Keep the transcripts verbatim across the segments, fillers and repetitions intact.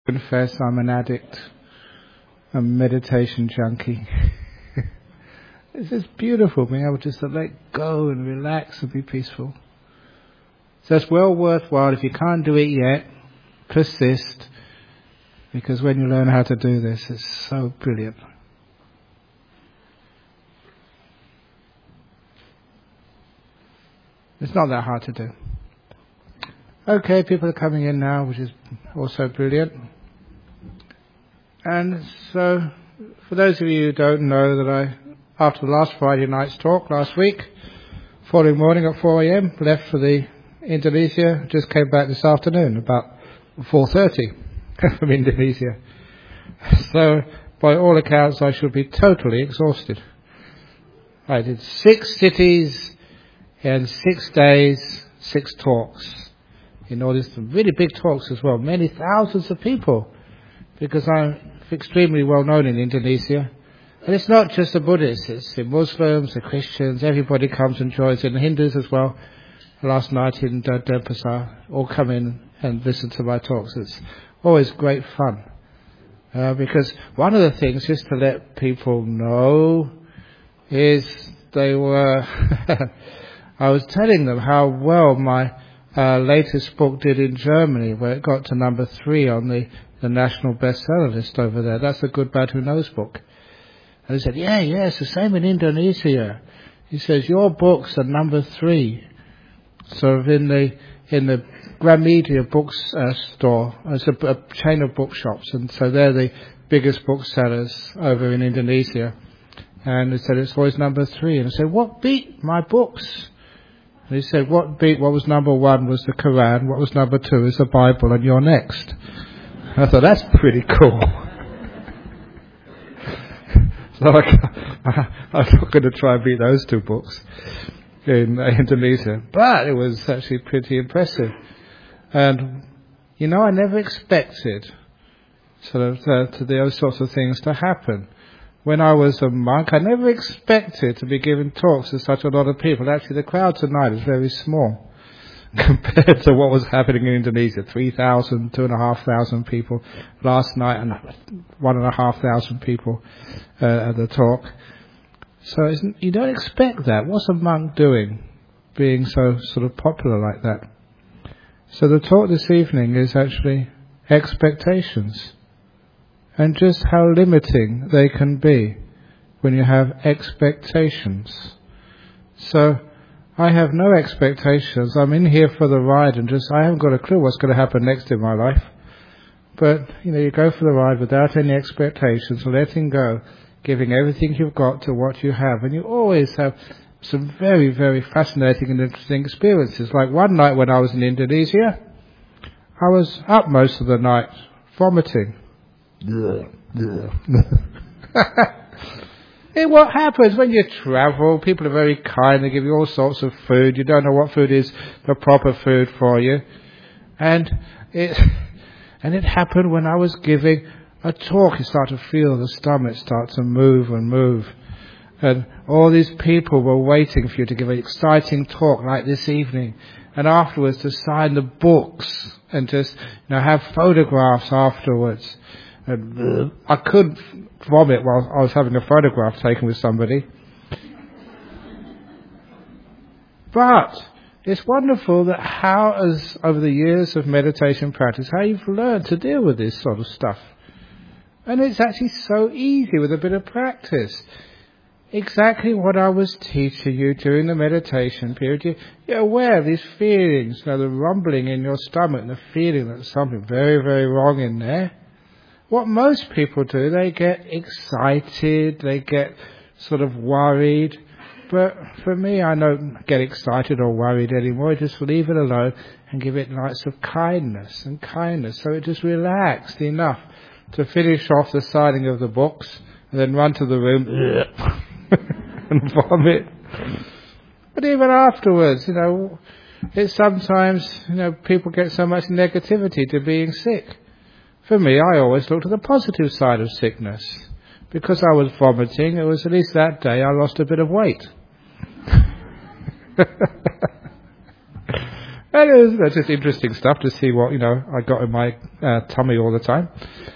confess I'm an addict, a meditation junkie. It's just beautiful being able just to let go and relax and be peaceful. So it's well worthwhile. If you can't do it yet, persist, because when you learn how to do this, it's so brilliant. It's not that hard to do. Okay, people are coming in now, which is also brilliant. And so, for those of you who don't know, that I, after the last Friday night's talk last week, following morning at four a.m, left for the Indonesia, just came back this afternoon about four thirty from Indonesia. So, by all accounts, I should be totally exhausted. I did six cities in six days, six talks. You know, there's some really big talks as well, many thousands of people, because I'm extremely well known in Indonesia. And it's not just the Buddhists, it's the Muslims, the Christians, everybody comes and joins in, the Hindus as well. Last night in Denpasar, all come in and listen to my talks. It's always great fun. Uh, because one of the things, just to let people know, is they were... I was telling them how well my uh, latest book did in Germany, where it got to number three on the, the national bestseller list over there. That's the Good Bad Who Knows book. And he said, yeah, yeah, it's the same in Indonesia. He says, your books are number three. Sort of in the in the Gramedia books uh, store. It's a, a chain of bookshops, and so they're the biggest booksellers over in Indonesia. And he said, it's always number three. And I said, what beat my books? And he said, what beat, what was number one was the Quran, what was number two is the Bible, and you're next. And I thought, that's pretty cool. So I, I'm not going to try and beat those two books in Indonesia. But it was actually pretty impressive. And, you know, I never expected sort of uh, to those sorts of things to happen. When I was a monk, I never expected to be giving talks to such a lot of people. Actually, the crowd tonight is very small compared to what was happening in Indonesia. three thousand, two thousand five hundred people last night, and one thousand five hundred people uh, at the talk. So it's, you don't expect that. What's a monk doing, being so sort of popular like that? So the talk this evening is actually expectations. And just how limiting they can be when you have expectations. So, I have no expectations. I'm in here for the ride and just, I haven't got a clue what's going to happen next in my life. But, you know, you go for the ride without any expectations, letting go, giving everything you've got to what you have. And you always have some very, very fascinating and interesting experiences. Like one night when I was in Indonesia, I was up most of the night, vomiting. Hey, what happens when you travel? People are very kind. They give you all sorts of food. You don't know what food is the proper food for you. And it and it happened when I was giving a talk. You start to feel the stomach start to move and move. And all these people were waiting for you to give an exciting talk like this evening. And afterwards to sign the books and just, you know, have photographs afterwards. And I couldn't vomit while I was having a photograph taken with somebody. But it's wonderful that how, as over the years of meditation practice, how you've learned to deal with this sort of stuff. And it's actually so easy with a bit of practice. Exactly what I was teaching you during the meditation period. You, you're aware of these feelings, you know, the rumbling in your stomach and the feeling that there's something very, very wrong in there. What most people do, they get excited, they get sort of worried. But for me, I don't get excited or worried anymore. I just leave it alone and give it lots of kindness and kindness. So it just relaxed enough to finish off the signing of the books and then run to the room and vomit. But even afterwards, you know, it's sometimes, you know, people get so much negativity to being sick. For me, I always look to the positive side of sickness. Because I was vomiting, it was at least that day I lost a bit of weight. And it was, you know, just interesting stuff to see what, you know, I got in my uh, tummy all the time.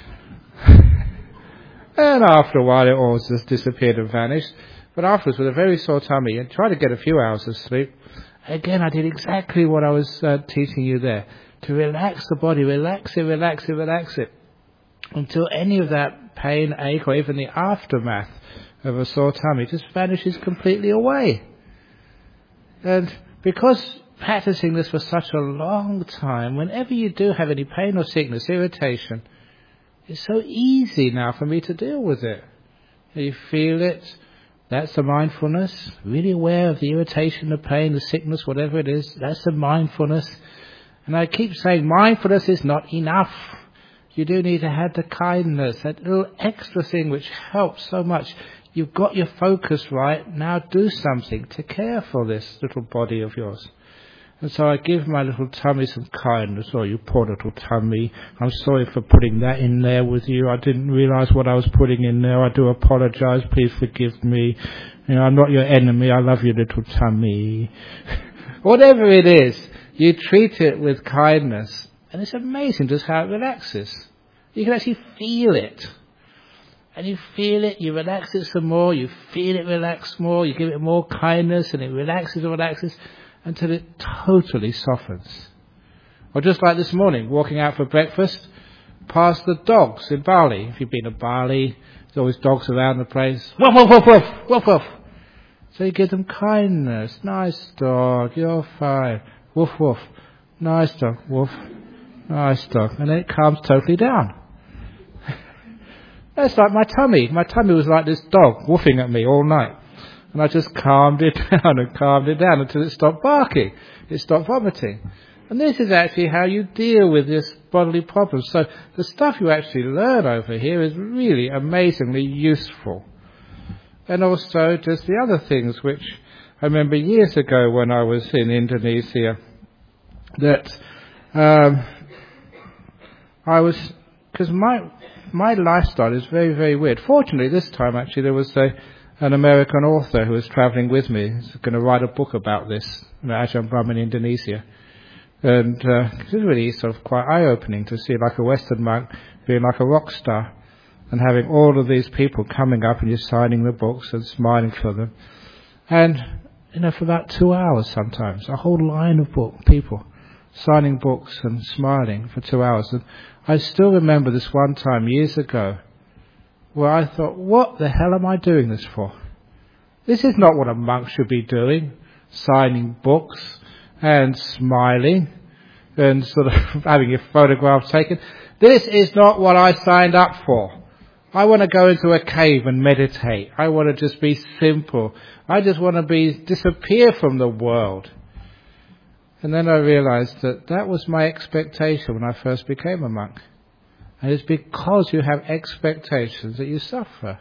And after a while it all just disappeared and vanished. But afterwards, with a very sore tummy, and tried to get a few hours of sleep, again I did exactly what I was uh, teaching you there. To relax the body, relax it, relax it, relax it. Until any of that pain, ache, or even the aftermath of a sore tummy just vanishes completely away. And because practicing this for such a long time, whenever you do have any pain or sickness, irritation, it's so easy now for me to deal with it. You feel it, that's the mindfulness, really aware of the irritation, the pain, the sickness, whatever it is, that's the mindfulness. And I keep saying mindfulness is not enough. You do need to have the kindness, that little extra thing which helps so much. You've got your focus right, now do something to care for this little body of yours. And so I give my little tummy some kindness. Oh, you poor little tummy, I'm sorry for putting that in there with you. I didn't realize what I was putting in there. I do apologize. Please forgive me. You know, I'm not your enemy. I love you, little tummy. Whatever it is, you treat it with kindness. And it's amazing just how it relaxes. You can actually feel it. And you feel it, you relax it some more, you feel it relax more, you give it more kindness, and it relaxes and relaxes until it totally softens. Or just like this morning, walking out for breakfast, past the dogs in Bali. If you've been to Bali, there's always dogs around the place. Woof, woof, woof, woof, woof, woof. So you give them kindness. Nice dog, you're fine. Woof, woof. Nice dog, woof. Nice dog. And then it calms totally down. It's like my tummy. My tummy was like this dog woofing at me all night. And I just calmed it down and calmed it down until it stopped barking. It stopped vomiting. And this is actually how you deal with this bodily problem. So the stuff you actually learn over here is really amazingly useful. And also just the other things which I remember years ago when I was in Indonesia, that um, I was, because my my lifestyle is very, very weird. Fortunately, this time actually there was a an American author who was travelling with me. He's going to write a book about this, Ajahn Brahm in Indonesia. And uh, it was really sort of quite eye-opening to see like a Western monk being like a rock star and having all of these people coming up and just signing the books and smiling for them. And, you know, for about two hours sometimes, a whole line of book people signing books and smiling for two hours. And I still remember this one time years ago where I thought, what the hell am I doing this for? This is not what a monk should be doing, signing books and smiling and sort of having your photograph taken. This is not what I signed up for. I want to go into a cave and meditate. I want to just be simple. I just want to be disappear from the world. And then I realized that that was my expectation when I first became a monk. And it's because you have expectations that you suffer.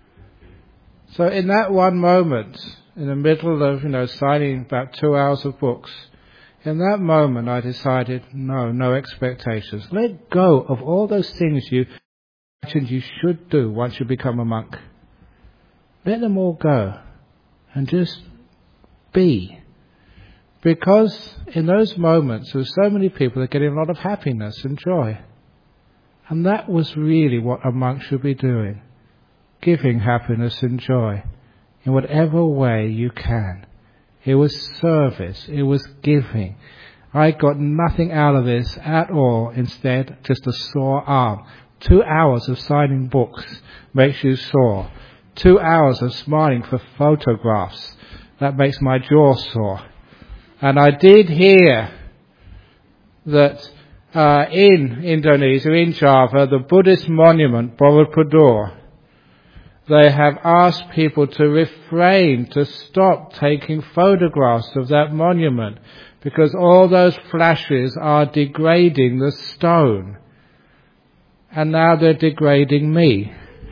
So in that one moment, in the middle of, you know, signing about two hours of books, in that moment I decided, no, no expectations. Let go of all those things you imagined you should do once you become a monk. Let them all go and just be. Because in those moments there were so many people that are getting a lot of happiness and joy. And that was really what a monk should be doing. Giving happiness and joy in whatever way you can. It was service. It was giving. I got nothing out of this at all. Instead, just a sore arm. Two hours of signing books makes you sore. Two hours of smiling for photographs. That makes my jaw sore. And I did hear that uh, in Indonesia, in Java, the Buddhist monument, Borobudur, they have asked people to refrain, to stop taking photographs of that monument because all those flashes are degrading the stone. And now they're degrading me.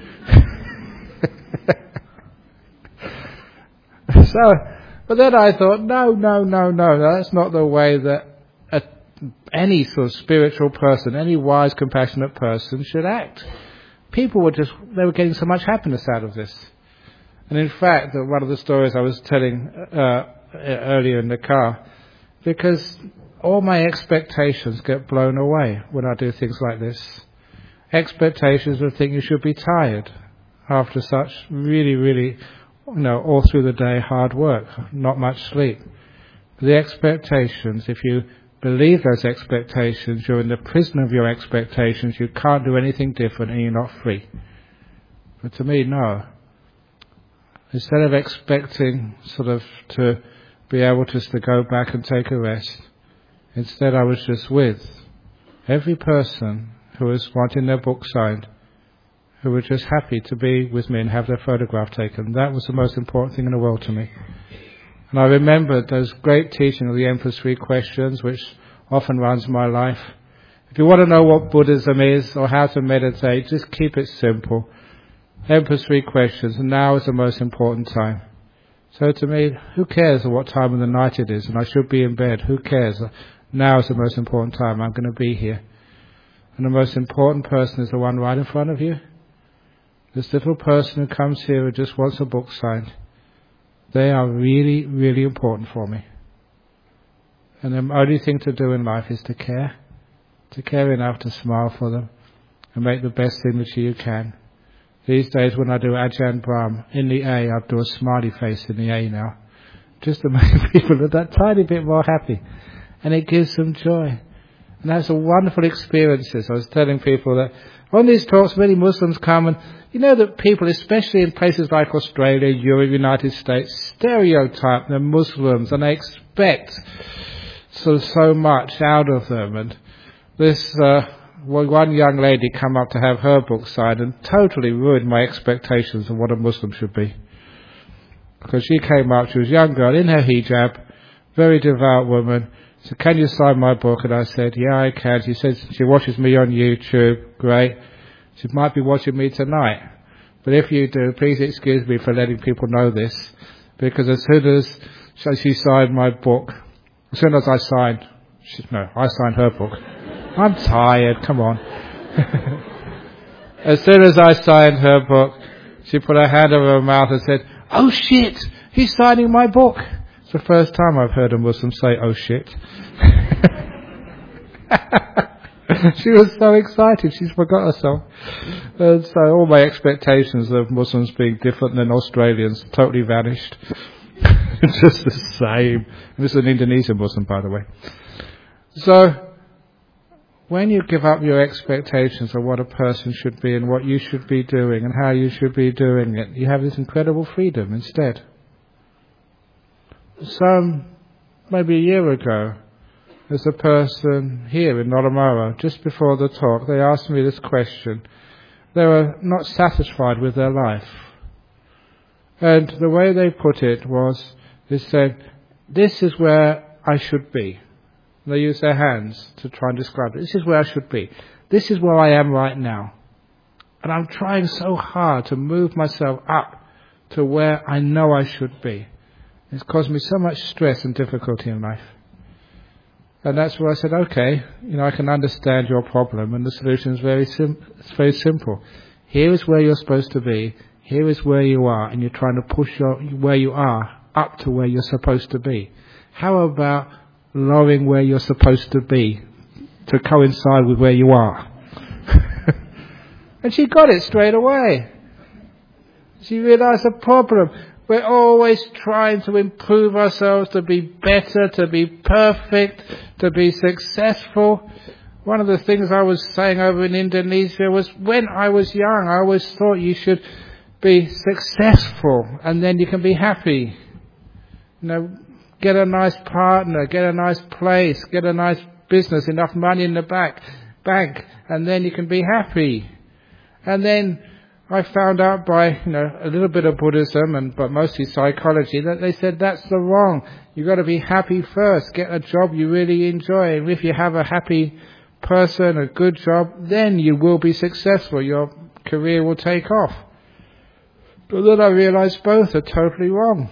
so, but then I thought, no, no, no, no, that's not the way that a, any sort of spiritual person, any wise, compassionate person should act. People were just, they were getting so much happiness out of this. And in fact, one of the stories I was telling uh, earlier in the car, because all my expectations get blown away when I do things like this. Expectations of think you should be tired after such really, really, you know, all through the day hard work, not much sleep. The expectations, if you believe those expectations, you're in the prison of your expectations, you can't do anything different and you're not free. But to me, no. Instead of expecting sort of to be able just to go back and take a rest, instead I was just with every person who was wanting their book signed, who were just happy to be with me and have their photograph taken. That was the most important thing in the world to me. And I remembered those great teaching of the Emperor's Three Questions, which often runs my life. If you want to know what Buddhism is or how to meditate, just keep it simple. Emperor's Three Questions, and now is the most important time. So to me, who cares at what time of the night it is, and I should be in bed, who cares? Now is the most important time, I'm going to be here. And the most important person is the one right in front of you. This little person who comes here who just wants a book signed. They are really, really important for me. And the only thing to do in life is to care. To care enough to smile for them and make the best image you can. These days when I do Ajahn Brahm, in the A, I do a smiley face in the A now. Just to make people a that tiny bit more happy. And it gives them joy. And that's a wonderful experiences. I was telling people that on these talks many Muslims come, and you know that people, especially in places like Australia, Europe, United States, stereotype the Muslims and they expect so, so much out of them. And this uh, one young lady come up to have her book signed and totally ruined my expectations of what a Muslim should be. Because she came up, she was a young girl in her hijab, very devout woman. So can you sign my book? And I said, yeah, I can. She said she watches me on YouTube. Great. She might be watching me tonight. But if you do, please excuse me for letting people know this. Because as soon as she signed my book, as soon as I signed, she, no, I signed her book. I'm tired, come on. As soon as I signed her book, she put her hand over her mouth and said, oh shit, he's signing my book. It's the first time I've heard a Muslim say, oh shit. She was so excited, she's forgot herself. And so all my expectations of Muslims being different than Australians totally vanished. Just the same. This is an Indonesian Muslim, by the way. So, when you give up your expectations of what a person should be and what you should be doing and how you should be doing it, you have this incredible freedom instead. Some, maybe a year ago, there's a person here in Noramara, just before the talk, they asked me this question. They were not satisfied with their life. And the way they put it was, they said, this is where I should be. And they used their hands to try and describe it. This is where I should be. This is where I am right now. And I'm trying so hard to move myself up to where I know I should be. It's caused me so much stress and difficulty in life. And that's where I said, okay, you know, I can understand your problem, and the solution is very sim- it's very simple. Here is where you're supposed to be. Here is where you are, and you're trying to push your, where you are up to where you're supposed to be. How about lowering where you're supposed to be to coincide with where you are? And she got it straight away. She realized the problem. We're always trying to improve ourselves, to be better, to be perfect, to be successful. One of the things I was saying over in Indonesia was, when I was young, I always thought you should be successful and then you can be happy. You know, get a nice partner, get a nice place, get a nice business, enough money in the back, bank, and then you can be happy. And then I found out by, you know, a little bit of Buddhism and but mostly psychology that they said that's the wrong. You've got to be happy first. Get a job you really enjoy. And if you have a happy person, a good job, then you will be successful. Your career will take off. But then I realized both are totally wrong.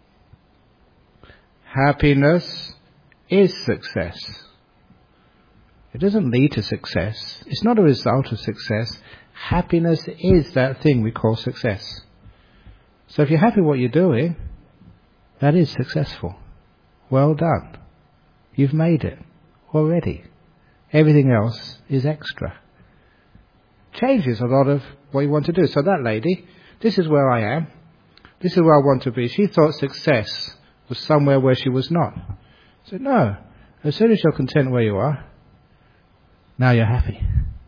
Happiness is success. It doesn't lead to success. It's not a result of success. Happiness is that thing we call success. So if you're happy with what you're doing, that is successful. Well done. You've made it. already. Everything else is extra. Changes a lot of what you want to do. So that lady, this is where I am. This is where I want to be. She thought success was somewhere where she was not. I said, no. As soon as you're content where you are, now you're happy.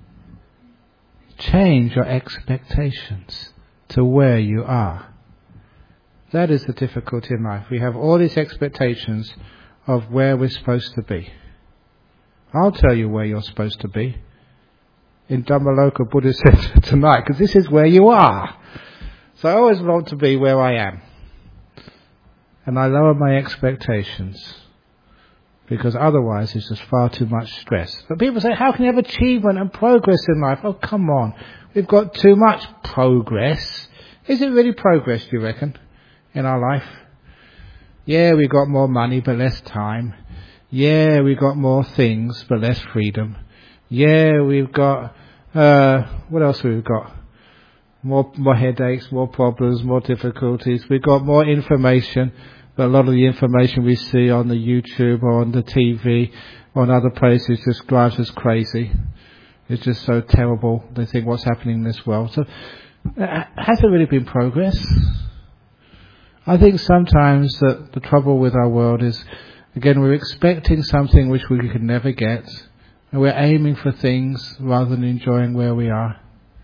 Change your expectations to where you are. That is the difficulty in life. We have all these expectations of where we're supposed to be. I'll tell you where you're supposed to be in Dhammaloka Buddhist Center tonight, because this is where you are. So I always want to be where I am. And I lower my expectations, because otherwise it's just far too much stress. But people say, how can you have achievement and progress in life? Oh, come on. We've got too much progress. Is it really progress, do you reckon, in our life? Yeah, we've got more money but less time. Yeah, we've got more things but less freedom. Yeah, we've got, uh, what else have we got? More, more headaches, more problems, more difficulties. We've got more information, but a lot of the information we see on the YouTube or on the T V or on other places just drives us crazy. It's just so terrible. They think what's happening in this world. So, uh, has there really been progress? I think sometimes that the trouble with our world is, again, we're expecting something which we could never get, and we're aiming for things rather than enjoying where we are.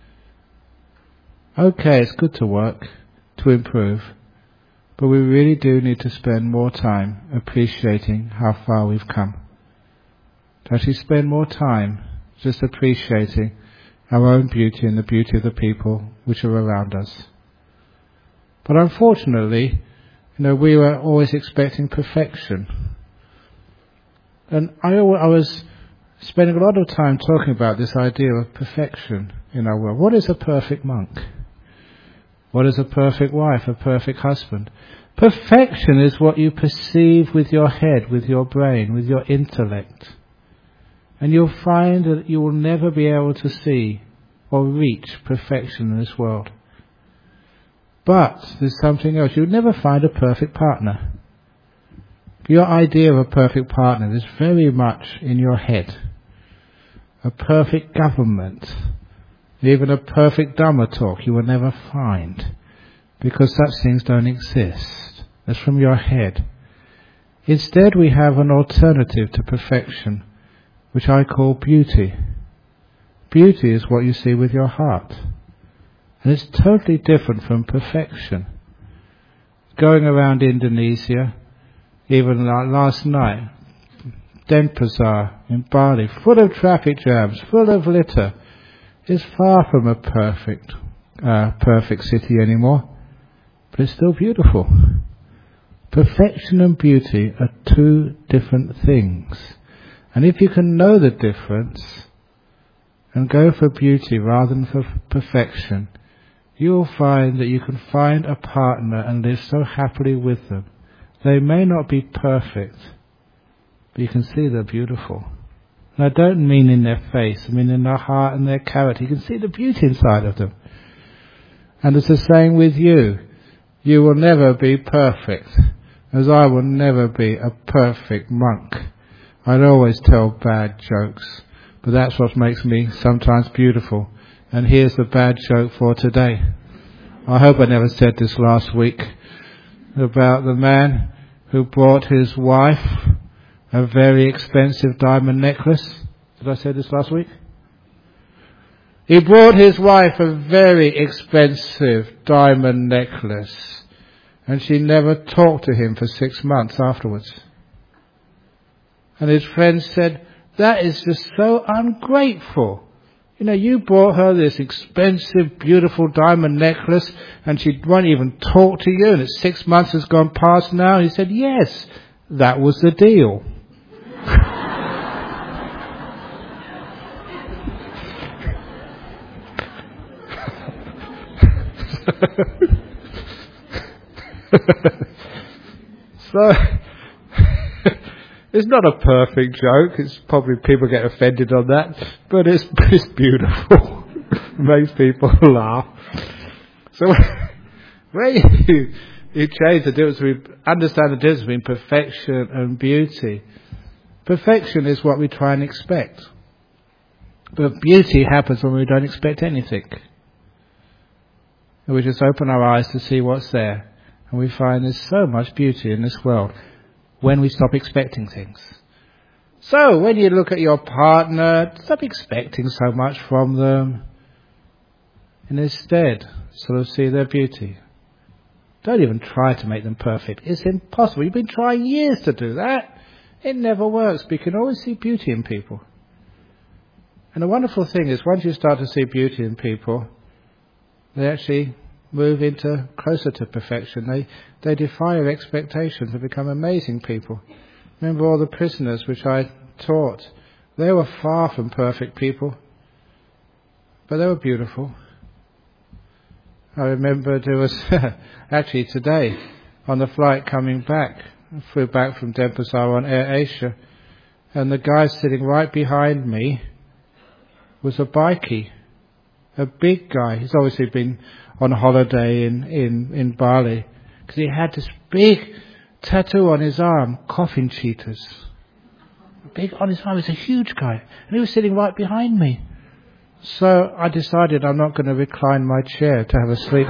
Okay, it's good to work, to improve, but we really do need to spend more time appreciating how far we've come. To actually spend more time just appreciating our own beauty and the beauty of the people which are around us. But unfortunately, you know, we were always expecting perfection. And I, I was spending a lot of time talking about this idea of perfection in our world. What is a perfect monk? What is a perfect wife, a perfect husband? Perfection is what you perceive with your head, with your brain, with your intellect. And you'll find that you will never be able to see or reach perfection in this world. But there's something else. You'll never find a perfect partner. Your idea of a perfect partner is very much in your head. A perfect government, even a perfect Dhamma talk, you will never find, because such things don't exist. That's from your head. Instead, we have an alternative to perfection, which I call beauty. Beauty is what you see with your heart. And it's totally different from perfection. Going around Indonesia, even like last night, Denpasar in Bali, full of traffic jams, full of litter, is far from a perfect, uh, perfect city anymore. But it's still beautiful. Perfection and beauty are two different things. And if you can know the difference and go for beauty rather than for perfection, you'll find that you can find a partner and live so happily with them. They may not be perfect, but you can see they're beautiful. And I don't mean in their face, I mean in their heart and their character. You can see the beauty inside of them. And it's the same with you. You will never be perfect, as I will never be a perfect monk. I'd always tell bad jokes, but that's what makes me sometimes beautiful. And here's the bad joke for today. I hope I never said this last week, about the man who brought his wife a very expensive diamond necklace. Did I say this last week? He brought his wife a very expensive diamond necklace, and she never talked to him for six months afterwards. And his friends said, that is just so ungrateful. You know, you brought her this expensive, beautiful diamond necklace, and she won't even talk to you, and it's six months has gone past now. He said, yes, that was the deal. So, it's not a perfect joke. It's probably people get offended on that, but it's it's beautiful. It makes people laugh. So when you you change the difference between, understand the difference between perfection and beauty, Perfection is what we try and expect. But beauty happens when we don't expect anything. And we just open our eyes to see what's there. And we find there's so much beauty in this world when we stop expecting things. So, when you look at your partner, stop expecting so much from them. And instead, sort of see their beauty. Don't even try to make them perfect. It's impossible. You've been trying years to do that. It never works. But you can always see beauty in people. And the wonderful thing is, once you start to see beauty in people, they actually move into closer to perfection. They they defy your expectations and become amazing people. Remember all the prisoners which I taught? They were far from perfect people, but they were beautiful. I remember there was actually today on the flight coming back, I flew back from Denpasar on Air Asia, and the guy sitting right behind me was a bikie, a big guy. He's obviously been on holiday in, in, in Bali, because he had this big tattoo on his arm, coffin cheetahs. Big on his arm, he's a huge guy, and he was sitting right behind me. So I decided I'm not going to recline my chair to have a sleep.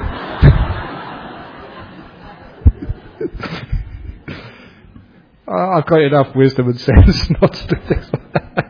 I've got enough wisdom and sense not to do things like that.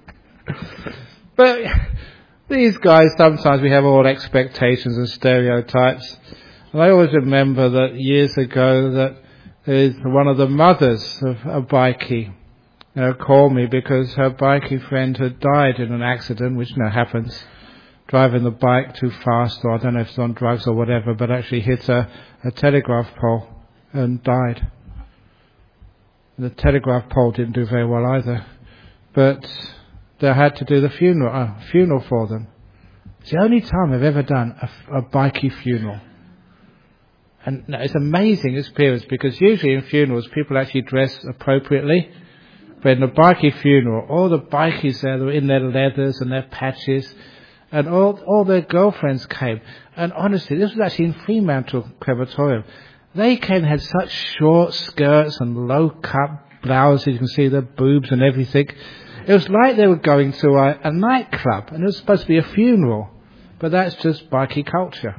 But these guys, sometimes we have all expectations and stereotypes. And I always remember that years ago that there's one of the mothers of a bikie, you know, called me because her bikie friend had died in an accident, which now happens, driving the bike too fast, or I don't know if it's on drugs or whatever, but actually hit a, a telegraph pole and died. The telegraph pole didn't do very well either, but they had to do the funeral uh, funeral for them. It's the only time I've ever done a, a bikie funeral. And it's an amazing experience, because usually in funerals people actually dress appropriately. But in a bikie funeral, all the bikies there were in their leathers and their patches, and all all their girlfriends came. And honestly, this was actually in Fremantle Crematorium. They came and had such short skirts and low-cut blouses. You can see their boobs and everything. It was like they were going to a, a nightclub, and it was supposed to be a funeral. But that's just bikie culture.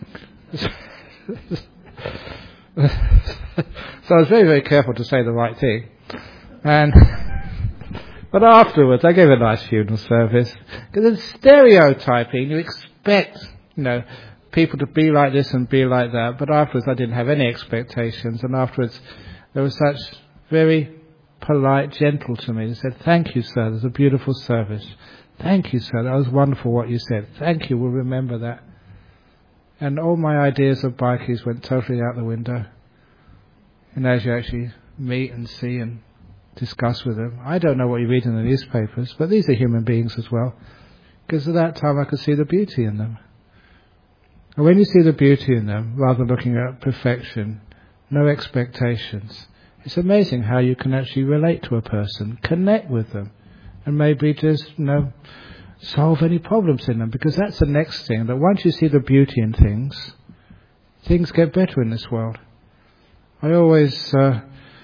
So I was very, very careful to say the right thing. And but afterwards, I gave a nice funeral service. Because it's stereotyping. You expect, you know, people to be like this and be like that. But afterwards, I didn't have any expectations. And afterwards, there was such very polite, gentle to me. They said, "Thank you, sir. There's a beautiful service. Thank you, sir. That was wonderful what you said. Thank you. We'll remember that." And all my ideas of bikies went totally out the window. And as you actually meet and see and discuss with them, I don't know what you read in the newspapers, but these are human beings as well. Because at that time I could see the beauty in them. And when you see the beauty in them, rather than looking at perfection, no expectations, it's amazing how you can actually relate to a person, connect with them, and maybe just, you know, solve any problems in them. Because that's the next thing, that once you see the beauty in things, things get better in this world. I always, uh,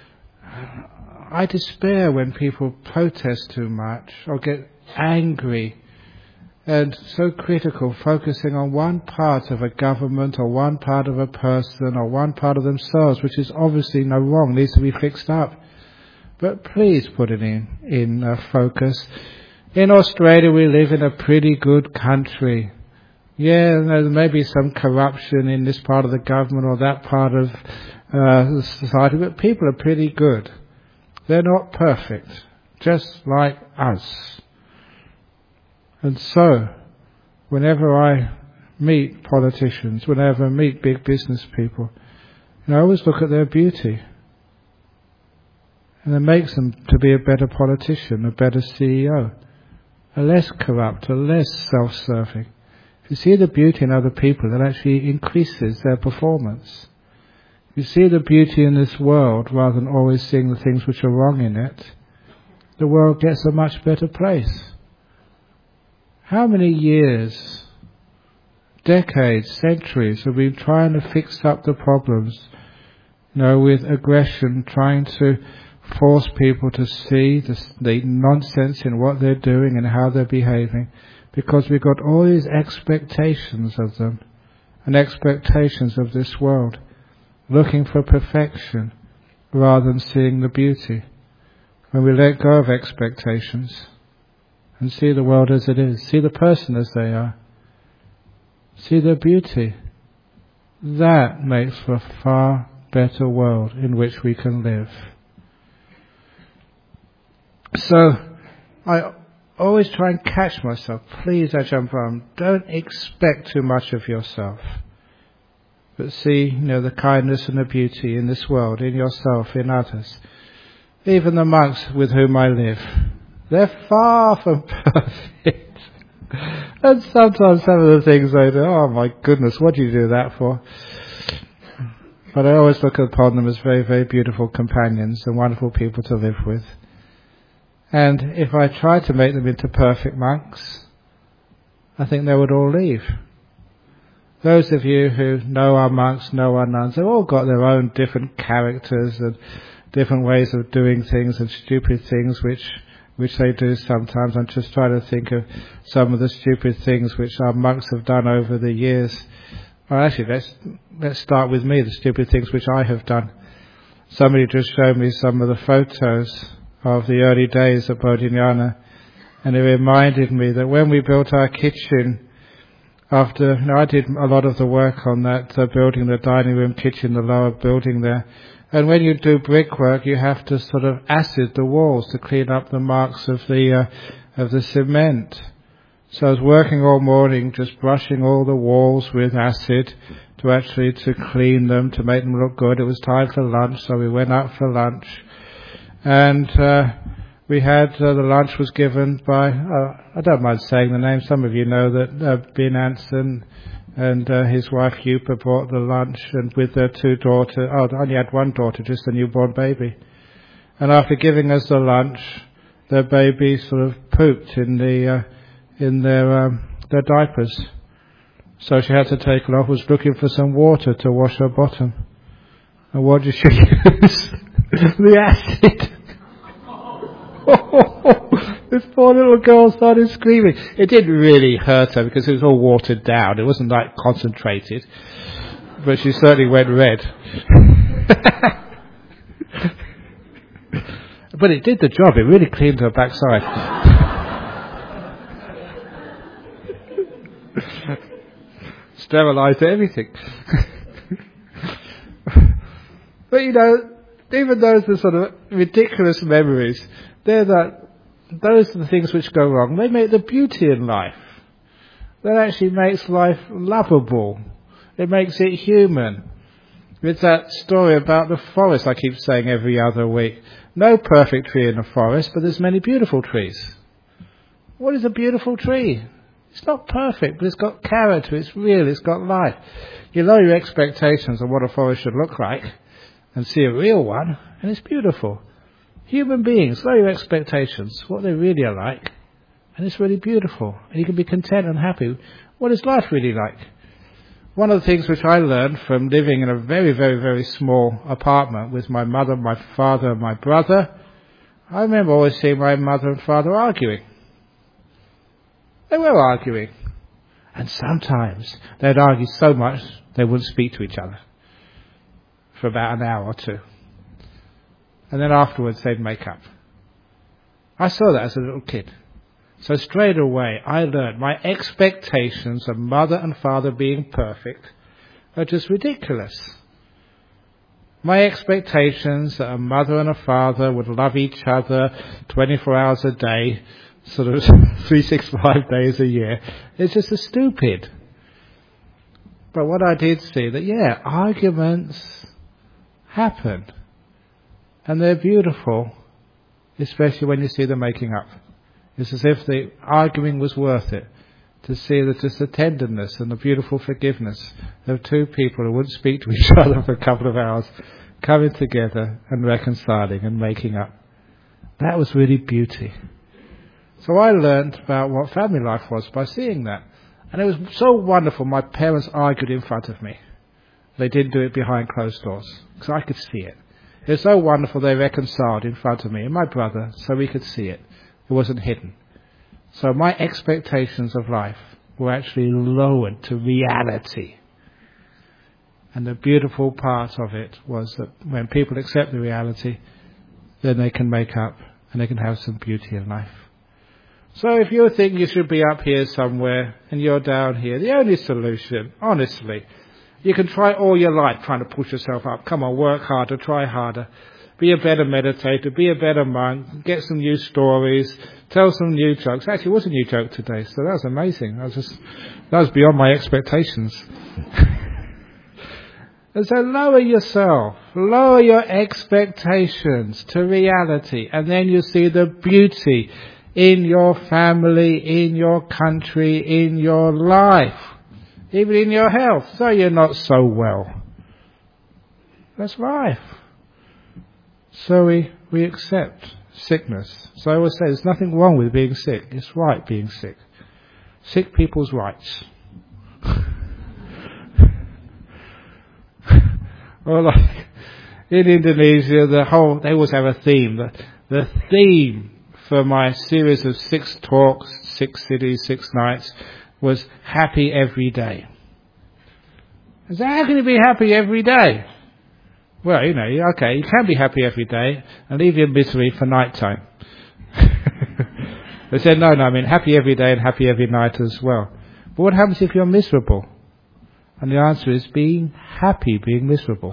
I despair when people protest too much or get angry and so critical, focusing on one part of a government or one part of a person or one part of themselves, which is obviously no wrong, needs to be fixed up. But please put it in, in uh, focus. In Australia, we live in a pretty good country. Yeah, there may be some corruption in this part of the government or that part of uh, the society, but people are pretty good. They're not perfect, just like us. And so, whenever I meet politicians, whenever I meet big business people, you know, I always look at their beauty. And it makes them to be a better politician, a better C E O, a less corrupt, a less self-serving. If you see the beauty in other people, that actually increases their performance. If you see the beauty in this world, rather than always seeing the things which are wrong in it, the world gets a much better place. How many years, decades, centuries have we been trying to fix up the problems, you know, with aggression, trying to force people to see the, the nonsense in what they're doing and how they're behaving, because we've got all these expectations of them and expectations of this world, looking for perfection rather than seeing the beauty. When we let go of expectations and see the world as it is, see the person as they are, see their beauty, that makes for a far better world in which we can live. So I always try and catch myself. Please, Ajahn Brahm, don't expect too much of yourself, but see, you know, the kindness and the beauty in this world, in yourself, in others. Even the monks with whom I live, they're far from perfect. And sometimes some of the things they do, oh my goodness, what do you do that for? But I always look upon them as very, very beautiful companions and wonderful people to live with. And if I try to make them into perfect monks, I think they would all leave. Those of you who know our monks, know our nuns, they've all got their own different characters and different ways of doing things and stupid things which which they do sometimes. I'm just trying to think of some of the stupid things which our monks have done over the years. Well, actually, let's let's start with me, the stupid things which I have done. Somebody just showed me some of the photos of the early days at Bodhinyana, and it reminded me that when we built our kitchen, after, you know, I did a lot of the work on that, uh, building the dining room kitchen, the lower building there. And when you do brickwork, you have to sort of acid the walls to clean up the marks of the uh, of the cement. So I was working all morning, just brushing all the walls with acid to actually to clean them, to make them look good. It was time for lunch, so we went out for lunch, and uh, we had uh, the lunch was given by uh, I don't mind saying the name. Some of you know that uh, Ben Anson and uh, his wife Yupa brought the lunch, and with their two daughters, oh, they only had one daughter, just a newborn baby. And after giving us the lunch, their baby sort of pooped in the uh, in their um, their diapers. So she had to take it off. Was looking for some water to wash her bottom. And what did she use? The acid. This poor little girl started screaming. It didn't really hurt her because it was all watered down. It wasn't like concentrated. But she certainly went red. But it did the job. It really cleaned her backside. Sterilised everything. But you know, even those are sort of ridiculous memories. They're that. Those are the things which go wrong. They make the beauty in life. That actually makes life lovable. It makes it human. It's that story about the forest I keep saying every other week. No perfect tree in the forest, but there's many beautiful trees. What is a beautiful tree? It's not perfect, but it's got character, it's real, it's got life. You lower your expectations of what a forest should look like and see a real one, and it's beautiful. Human beings, lower your expectations, what they really are like, and it's really beautiful. And you can be content and happy. What is life really like? One of the things which I learned from living in a very, very, very small apartment with my mother, my father, and my brother, I remember always seeing my mother and father arguing. They were arguing. And sometimes they'd argue so much they wouldn't speak to each other for about an hour or two. And then afterwards they'd make up. I saw that as a little kid. So straight away I learned my expectations of mother and father being perfect are just ridiculous. My expectations that a mother and a father would love each other twenty-four hours a day, sort of three hundred sixty-five days a year, is just as stupid. But what I did see, that yeah, arguments happen. And they're beautiful, especially when you see them making up. It's as if the arguing was worth it, to see that just the tenderness and the beautiful forgiveness of two people who wouldn't speak to each other for a couple of hours, coming together and reconciling and making up. That was really beauty. So I learned about what family life was by seeing that. And it was so wonderful. My parents argued in front of me. They didn't do it behind closed doors, because I could see it. It's so wonderful they reconciled in front of me and my brother, so we could see it. It wasn't hidden. So my expectations of life were actually lowered to reality. And the beautiful part of it was that when people accept the reality, then they can make up and they can have some beauty in life. So if you think you should be up here somewhere and you're down here, the only solution, honestly, you can try all your life trying to push yourself up. Come on, work harder, try harder. Be a better meditator, be a better monk, get some new stories, tell some new jokes. Actually, it was a new joke today, so that was amazing. That was just, that was beyond my expectations. And so lower yourself, lower your expectations to reality, and then you see the beauty in your family, in your country, in your life, even in your health. So you're not so well. That's life. So we, we accept sickness. So I always say there's nothing wrong with being sick. It's right being sick. Sick people's rights. Or like in Indonesia, the whole, they always have a theme. The, the theme for my series of six talks, six cities, six nights, was happy every day. I said, how can you be happy every day? Well, you know, okay, you can be happy every day and leave your misery for night time. They said, no, no, I mean happy every day and happy every night as well. But what happens if you're miserable? And the answer is being happy, being miserable.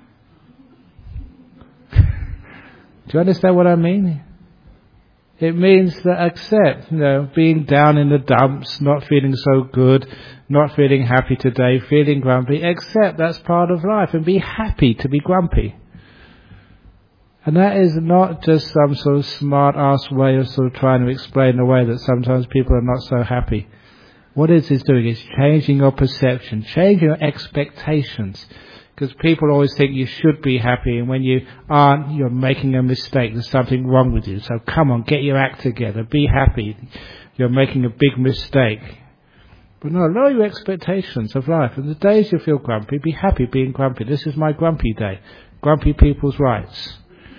Do you understand what I mean? It means that accept, you know, being down in the dumps, not feeling so good, not feeling happy today, feeling grumpy. Accept that's part of life and be happy to be grumpy. And that is not just some sort of smart-ass way of sort of trying to explain the way that sometimes people are not so happy. What it is doing is changing your perception, changing your expectations. Because people always think you should be happy, and when you aren't, you're making a mistake. There's something wrong with you. So come on, get your act together. Be happy. You're making a big mistake. But no, lower your expectations of life. And the days you feel grumpy, be happy being grumpy. This is my grumpy day. Grumpy people's rights.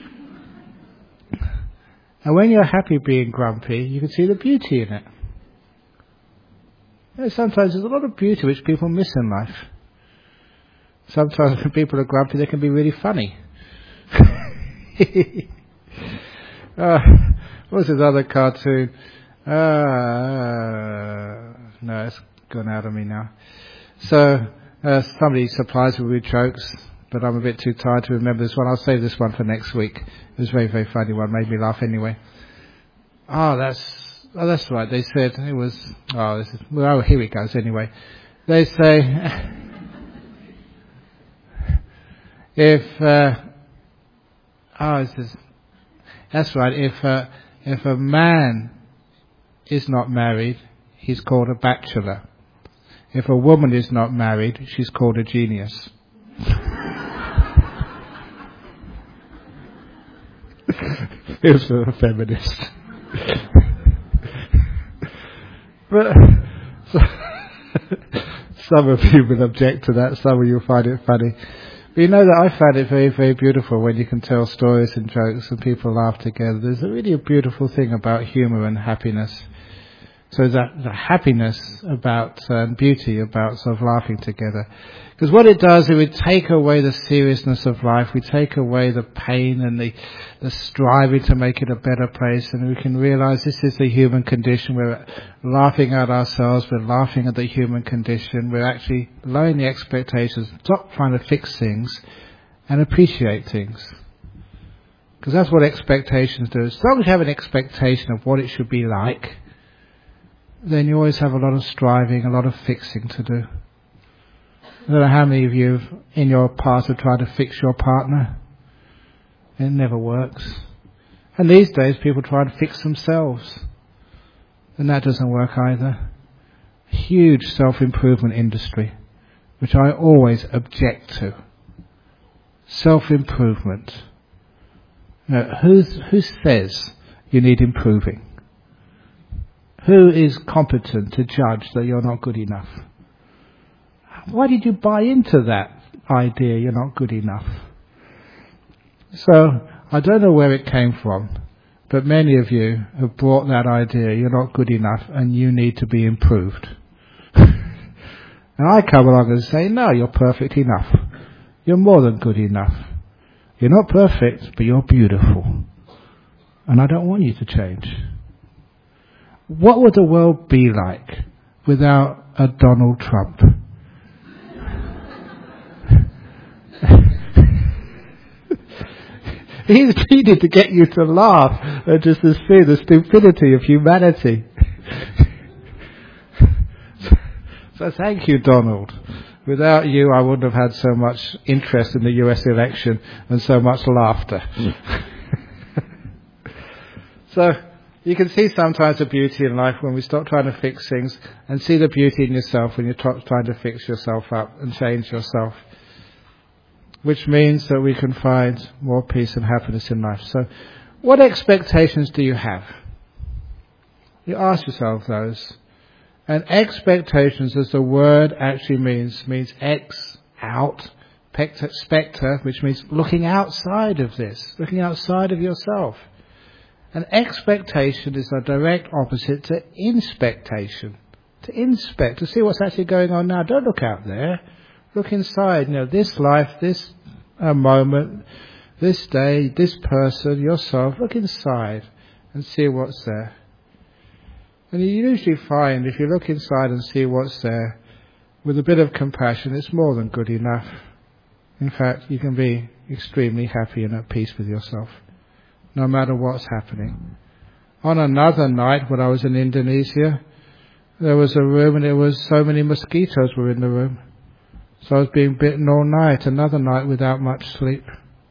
And when you're happy being grumpy, you can see the beauty in it. You know, sometimes there's a lot of beauty which people miss in life. Sometimes when people are grumpy, they can be really funny. uh, what was his other cartoon? Uh, no, it's gone out of me now. So, uh, somebody supplies me with jokes, but I'm a bit too tired to remember this one. I'll save this one for next week. It was a very, very funny one. Made me laugh anyway. Oh, that's, oh, that's right. They said it was, oh, this is, well, here it goes anyway. They say, if, uh, oh, this is, that's right. If, uh, if a man is not married, he's called a bachelor. If a woman is not married, she's called a genius. It was a feminist. But so, some of you will object to that, some of you will find it funny. But you know that I found it very, very beautiful when you can tell stories and jokes and people laugh together. There's a really a beautiful thing about humour and happiness. So that the happiness about uh, and beauty about sort of laughing together. Because what it does, it would take away the seriousness of life. We take away the pain and the, the striving to make it a better place. And we can realise this is the human condition. We're laughing at ourselves. We're laughing at the human condition. We're actually lowering the expectations. Stop trying to fix things and appreciate things. Because that's what expectations do. As long as you have an expectation of what it should be like, then you always have a lot of striving, a lot of fixing to do. I don't know how many of you in your past have tried to fix your partner. It never works. And these days people try to fix themselves. And that doesn't work either. Huge self-improvement industry, which I always object to. Self-improvement. Now, who's, who says you need improving? Who is competent to judge that you're not good enough? Why did you buy into that idea you're not good enough? So, I don't know where it came from, but many of you have brought that idea, you're not good enough and you need to be improved. And I come along and say, no, you're perfect enough. You're more than good enough. You're not perfect, but you're beautiful. And I don't want you to change. What would the world be like without a Donald Trump? He's needed to get you to laugh and just to see the stupidity of humanity. So thank you, Donald. Without you, I wouldn't have had so much interest in the U S election and so much laughter. So you can see sometimes the beauty in life when we stop trying to fix things and see the beauty in yourself when you're trying to fix yourself up and change yourself. Which means that we can find more peace and happiness in life. So, what expectations do you have? You ask yourself those. And expectations, as the word actually means, means ex, out, spectre, which means looking outside of this, looking outside of yourself. And expectation is the direct opposite to inspectation. To inspect, to see what's actually going on now. Don't look out there. Look inside, you know, this life, this uh, moment, this day, this person, yourself. Look inside and see what's there. And you usually find, if you look inside and see what's there, with a bit of compassion, it's more than good enough. In fact, you can be extremely happy and at peace with yourself, no matter what's happening. On another night, when I was in Indonesia, there was a room and there was so many mosquitoes were in the room. So I was being bitten all night, another night without much sleep.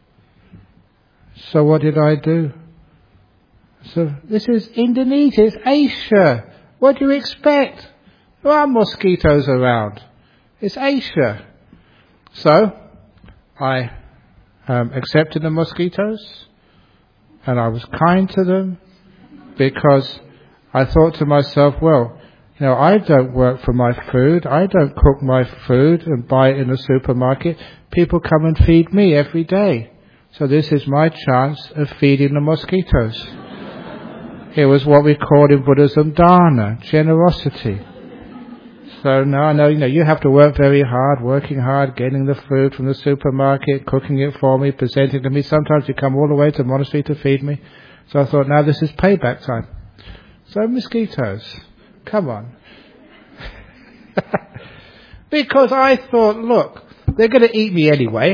So what did I do? So this is Indonesia, it's Asia. What do you expect? There are mosquitoes around. It's Asia. So I um, accepted the mosquitoes and I was kind to them because I thought to myself, well, you know, I don't work for my food. I don't cook my food and buy it in the supermarket. People come and feed me every day. So this is my chance of feeding the mosquitoes. It was what we called in Buddhism dana, generosity. So now I know, you know, you have to work very hard, working hard, getting the food from the supermarket, cooking it for me, presenting it to me. Sometimes you come all the way to the monastery to feed me. So I thought, now this is payback time. So mosquitoes. Come on. Because I thought, look, they're going to eat me anyway.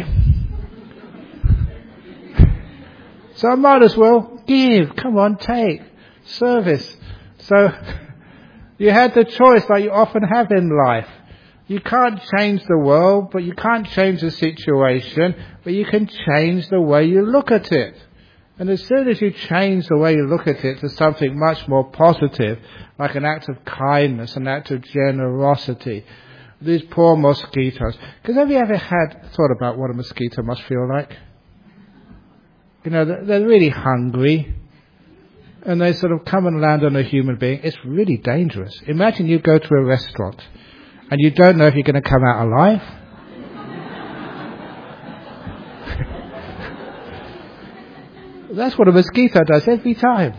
So I might as well give. Come on, take. Service. So you had the choice like you often have in life. You can't change the world, but you can't change the situation, but you can change the way you look at it. And as soon as you change the way you look at it to something much more positive, like an act of kindness, an act of generosity, these poor mosquitoes. Because have you ever had thought about what a mosquito must feel like? You know, they're really hungry, and they sort of come and land on a human being. It's really dangerous. Imagine you go to a restaurant, and you don't know if you're going to come out alive. That's what a mosquito does every time.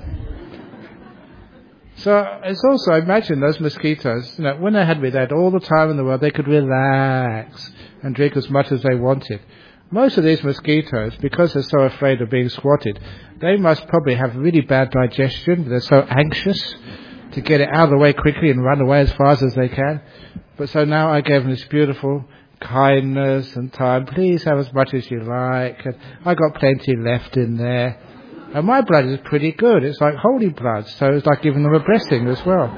So it's also, imagine those mosquitoes, you know, when they had me, they had all the time in the world, they could relax and drink as much as they wanted. Most of these mosquitoes, because they're so afraid of being swatted, they must probably have really bad digestion. They're so anxious to get it out of the way quickly and run away as fast as they can. But so now I gave them this beautiful kindness and time. Please have as much as you like. And I got plenty left in there. And my blood is pretty good. It's like holy blood. So it's like giving them a blessing as well.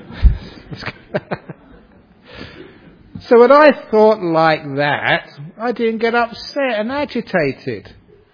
So when I thought like that, I didn't get upset and agitated.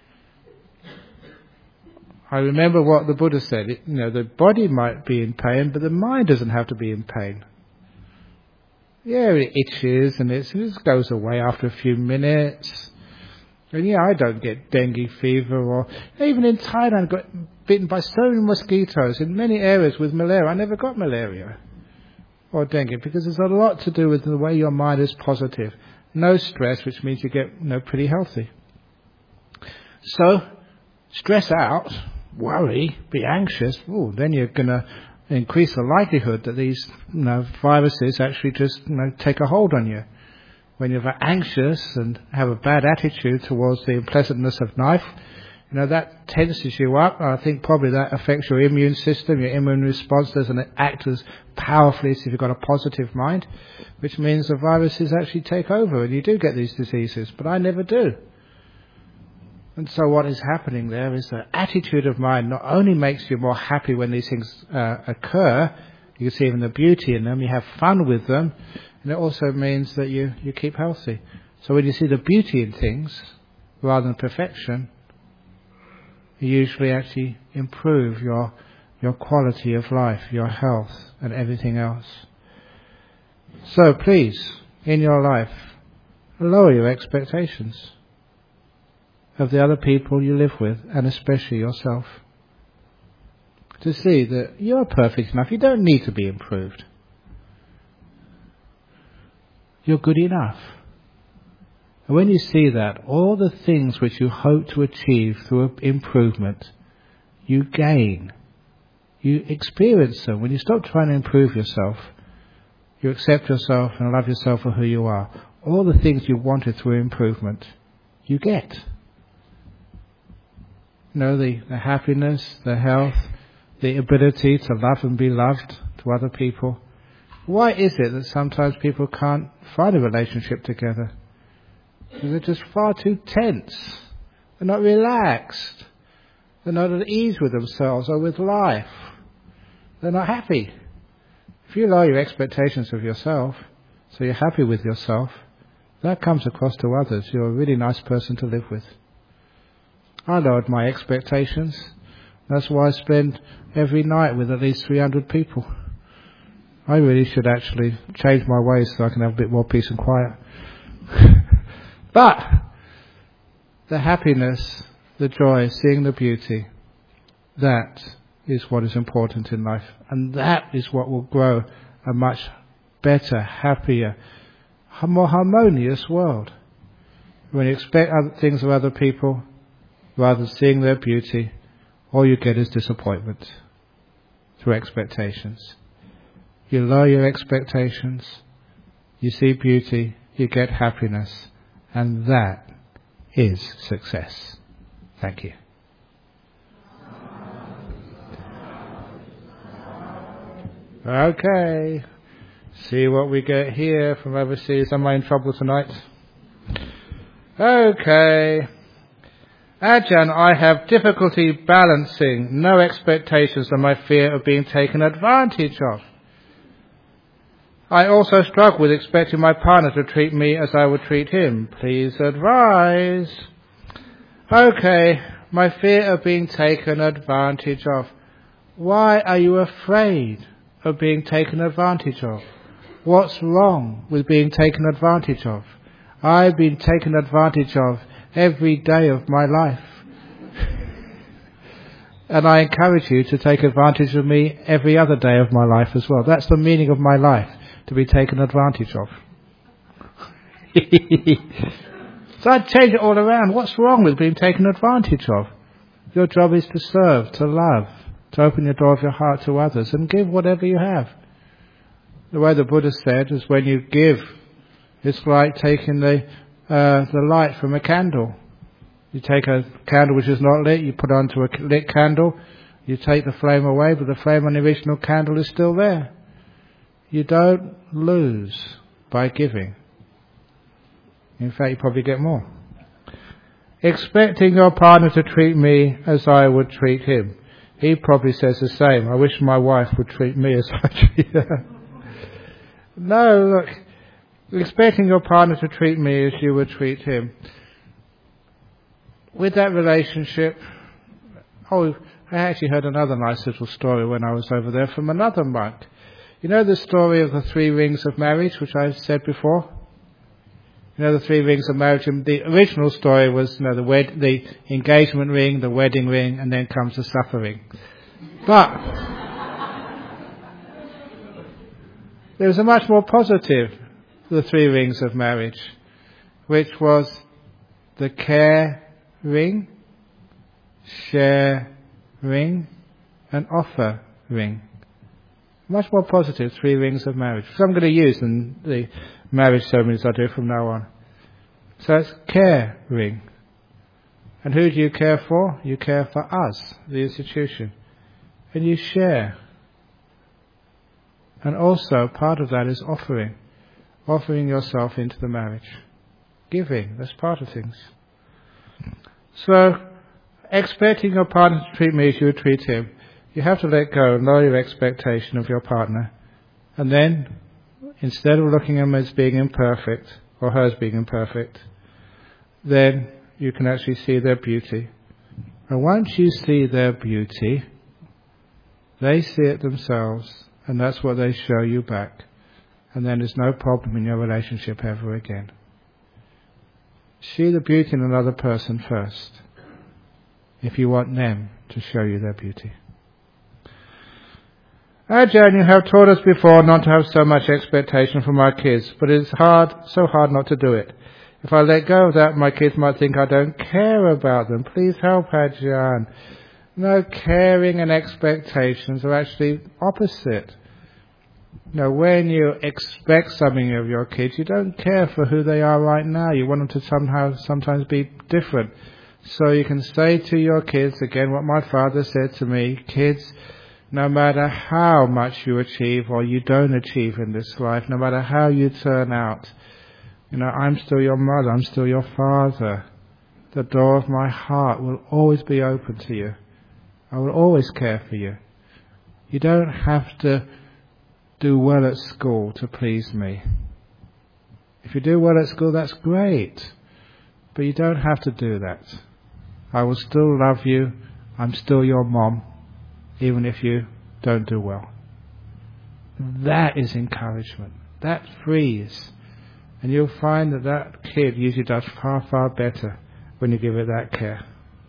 I remember what the Buddha said. It, you know, the body might be in pain, but the mind doesn't have to be in pain. Yeah, it itches and it's, it just goes away after a few minutes. And yeah, I don't get dengue fever, or even in Thailand I got bitten by so many mosquitoes in many areas with malaria. I never got malaria or dengue because there's a lot to do with the way your mind is positive. No stress, which means you get, you know, pretty healthy. So, stress out, worry, be anxious, ooh, then you're going to increase the likelihood that these you know, viruses actually just you know, take a hold on you. When you're anxious and have a bad attitude towards the unpleasantness of life, you know, that tenses you up. I think probably that affects your immune system. Your immune response doesn't act as powerfully as if you've got a positive mind, which means the viruses actually take over and you do get these diseases, but I never do. And so what is happening there is the attitude of mind not only makes you more happy when these things uh, occur, you can see even the beauty in them, you have fun with them, and it also means that you, you keep healthy. So when you see the beauty in things, rather than perfection, you usually actually improve your your quality of life, your health, and everything else. So please, in your life, lower your expectations of the other people you live with, and especially yourself. To see that you're perfect enough, you don't need to be improved. You're good enough. And when you see that, all the things which you hope to achieve through improvement, you gain. You experience them. When you stop trying to improve yourself, you accept yourself and love yourself for who you are. All the things you wanted through improvement, you get. You know, the, the happiness, the health, the ability to love and be loved to other people. Why is it that sometimes people can't find a relationship together? Because they're just far too tense. They're not relaxed. They're not at ease with themselves or with life. They're not happy. If you lower your expectations of yourself, so you're happy with yourself, that comes across to others. You're a really nice person to live with. I lowered my expectations. That's why I spend every night with at least three hundred people. I really should actually change my ways so I can have a bit more peace and quiet. But the happiness, the joy, seeing the beauty, that is what is important in life. And that is what will grow a much better, happier, more harmonious world. When you expect other things of other people, rather than seeing their beauty, all you get is disappointment through expectations. You lower your expectations, you see beauty, you get happiness, and that is success. Thank you. Okay, see what we get here from overseas. Am I in trouble tonight? Okay. Ajahn, I have difficulty balancing no expectations and my fear of being taken advantage of. I also struggle with expecting my partner to treat me as I would treat him. Please advise. Okay, my fear of being taken advantage of. Why are you afraid of being taken advantage of? What's wrong with being taken advantage of? I've been taken advantage of every day of my life. And I encourage you to take advantage of me every other day of my life as well. That's the meaning of my life, to be taken advantage of. So I'd change it all around. What's wrong with being taken advantage of? Your job is to serve, to love, to open your door of your heart to others and give whatever you have. The way the Buddha said is when you give, it's like taking the uh, the light from a candle. You take a candle which is not lit, you put it onto a lit candle, you take the flame away, but the flame on the original candle is still there. You don't lose by giving. In fact, you probably get more. Expecting your partner to treat me as I would treat him. He probably says the same. I wish my wife would treat me as I treat her. No, look. Expecting your partner to treat me as you would treat him. With that relationship, oh, I actually heard another nice little story when I was over there from another monk. You know the story of the three rings of marriage, which I've said before? You know the three rings of marriage? And the original story was, you know, the wed- the engagement ring, the wedding ring, and then comes the supper ring. But there was a much more positive, the three rings of marriage, which was the care ring, sharing, and offering. Much more positive, three rings of marriage. So I'm going to use in the marriage ceremonies I do from now on. So it's caring. And who do you care for? You care for us, the institution. And you share. And also part of that is offering. Offering yourself into the marriage. Giving, that's part of things. So, expecting your partner to treat me as you would treat him, you have to let go and lower your expectation of your partner. And then, instead of looking at him as being imperfect, or her as being imperfect, then you can actually see their beauty. And once you see their beauty, they see it themselves, and that's what they show you back. And then there's no problem in your relationship ever again. See the beauty in another person first, if you want them to show you their beauty. Ajahn, you have taught us before not to have so much expectation from our kids, but it's hard, so hard not to do it. If I let go of that, my kids might think I don't care about them. Please help, Ajahn. No, caring and expectations are actually opposite. You know, when you expect something of your kids, you don't care for who they are right now. You want them to somehow, sometimes be different. So you can say to your kids, again, what my father said to me, kids, no matter how much you achieve or you don't achieve in this life, no matter how you turn out, you know, I'm still your mother, I'm still your father. The door of my heart will always be open to you. I will always care for you. You don't have to do well at school to please me. If you do well at school, that's great. But you don't have to do that. I will still love you. I'm still your mom, even if you don't do well. That is encouragement. That frees. And you'll find that that kid usually does far, far better when you give it that care.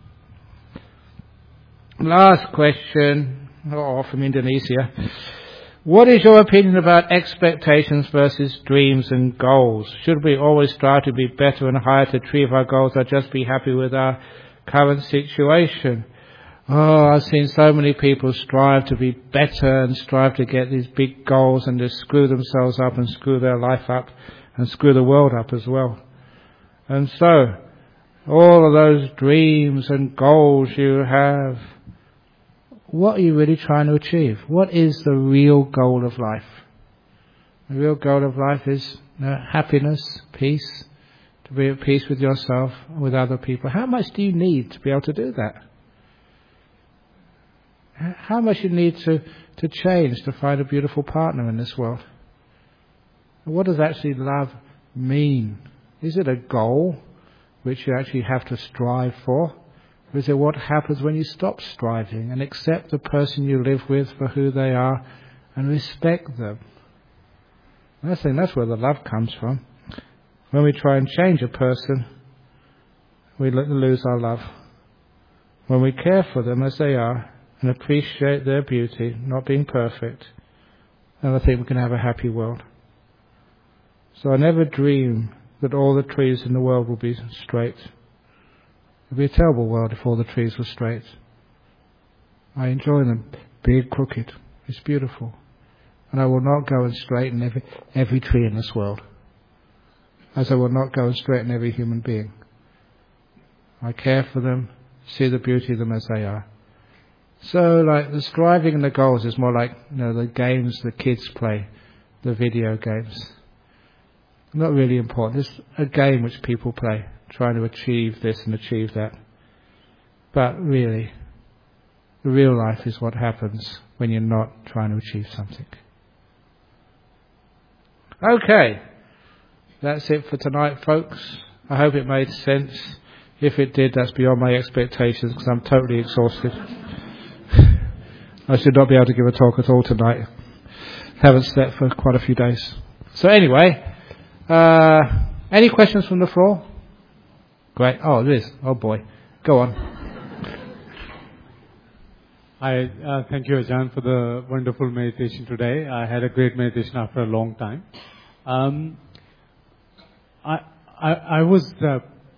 Last question, oh, from Indonesia. What is your opinion about expectations versus dreams and goals? Should we always strive to be better and higher to achieve our goals, or just be happy with our current situation? Oh, I've seen so many people strive to be better and strive to get these big goals and just screw themselves up and screw their life up and screw the world up as well. And so, all of those dreams and goals you have, what are you really trying to achieve? What is the real goal of life? The real goal of life is you know, happiness, peace, to be at peace with yourself, with other people. How much do you need to be able to do that? How much you need to, to change to find a beautiful partner in this world? What does actually love mean? Is it a goal which you actually have to strive for? Or is it what happens when you stop striving and accept the person you live with for who they are and respect them? And I think that's where the love comes from. When we try and change a person, we lose our love. When we care for them as they are and appreciate their beauty, not being perfect, then I think we can have a happy world. So I never dream that all the trees in the world will be straight. It would be a terrible world if all the trees were straight. I enjoy them big, crooked. It's beautiful. And I will not go and straighten every, every tree in this world, as I will not go and straighten every human being. I care for them, see the beauty of them as they are. So, like, the striving and the goals is more like, you know, the games the kids play, the video games. Not really important. It's a game which people play, trying to achieve this and achieve that. But really, the real life is what happens when you're not trying to achieve something. Okay. That's it for tonight, folks. I hope it made sense. If it did, that's beyond my expectations because I'm totally exhausted. I should not be able to give a talk at all tonight. Haven't slept for quite a few days. So anyway, uh, any questions from the floor? Great. Oh, it is. Oh boy. Go on. Hi. Uh, thank you, Ajahn, for the wonderful meditation today. I had a great meditation after a long time. Um, I, I, I was uh,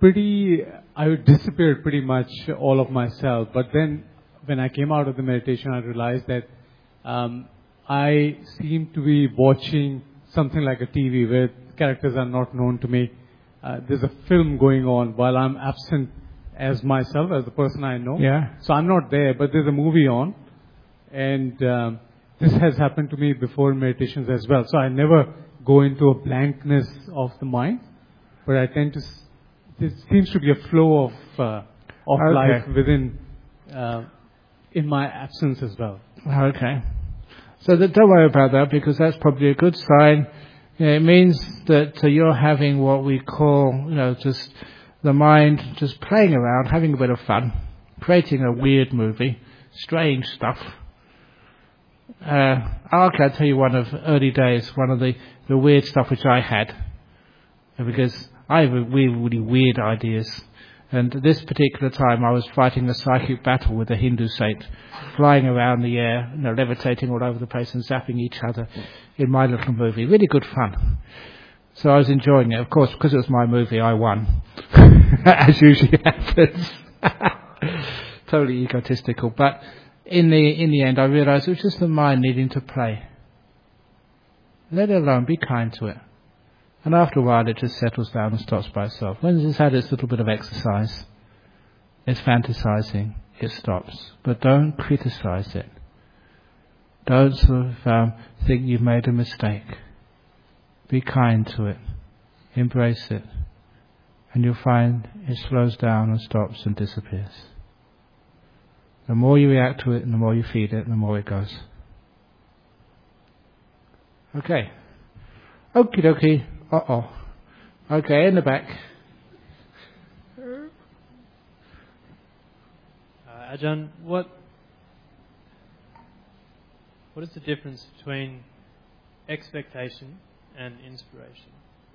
pretty, I disappeared pretty much all of myself. But then when I came out of the meditation, I realized that um, I seem to be watching something like a T V where characters are not known to me. Uh, there's a film going on while I'm absent as myself, as the person I know. Yeah. So I'm not there, but there's a movie on. And um, this has happened to me before in meditations as well. So I never go into a blankness of the mind, but I tend to, s- there seems to be a flow of uh, of Okay. life within, uh, in my absence as well. Okay. So that, don't worry about that, because that's probably a good sign. You know, it means that uh, you're having what we call, you know, just the mind just playing around, having a bit of fun, creating a weird movie, strange stuff. Uh, okay, I'll tell you one of early days, one of the, the weird stuff which I had, because I have really, really weird ideas. And at this particular time, I was fighting a psychic battle with a Hindu saint, flying around the air, you know, levitating all over the place and zapping each other in my little movie. Really good fun. So I was enjoying it. Of course, because it was my movie, I won, as usually happens. Totally egotistical. But in the in the end, I realised it was just the mind needing to play. Let it alone. Be kind to it. And after a while, it just settles down and stops by itself. When it's had its little bit of exercise, it's fantasizing, it stops. But don't criticize it. Don't sort of um, think you've made a mistake. Be kind to it. Embrace it. And you'll find it slows down and stops and disappears. The more you react to it and the more you feed it, the more it goes. Okay. Okie dokie. Uh-oh. Okay, in the back. Uh, Ajahn, what what is the difference between expectation and inspiration?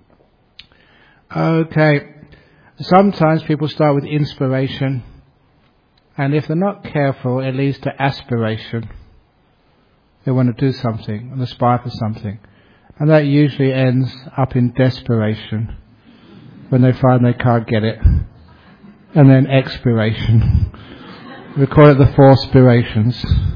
Okay. Sometimes people start with inspiration, and if they're not careful, it leads to aspiration. They want to do something and aspire for something. And that usually ends up in desperation when they find they can't get it. And then expiration. We call it the four spirations.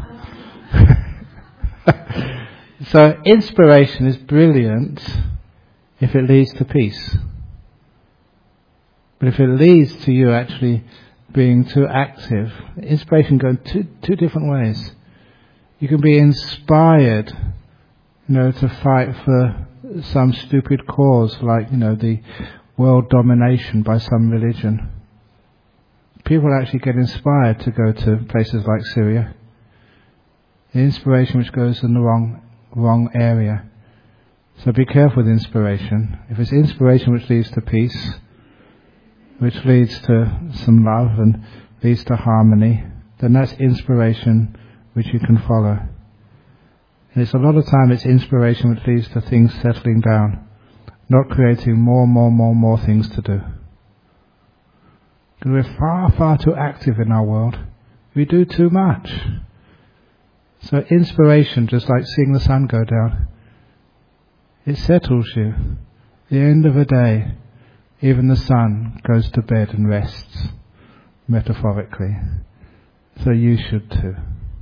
So inspiration is brilliant if it leads to peace. But if it leads to you actually being too active, inspiration goes two, two different ways. You can be inspired, you know, to fight for some stupid cause like, you know, the world domination by some religion. People actually get inspired to go to places like Syria. The inspiration which goes in the wrong wrong area. So be careful with inspiration. If it's inspiration which leads to peace, which leads to some love and leads to harmony, then that's inspiration which you can follow. And it's a lot of time it's inspiration which leads to things settling down, not creating more, more, more, more things to do. Because we're far, far too active in our world. We do too much. So inspiration, just like seeing the sun go down, it settles you. At the end of the day, even the sun goes to bed and rests, metaphorically. So you should too.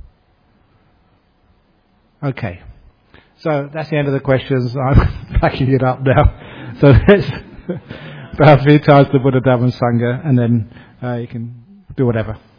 Okay. So that's the end of the questions. I'm packing it up now. So let's bow three times to Buddha, Dhamma and Sangha, and then uh, you can do whatever.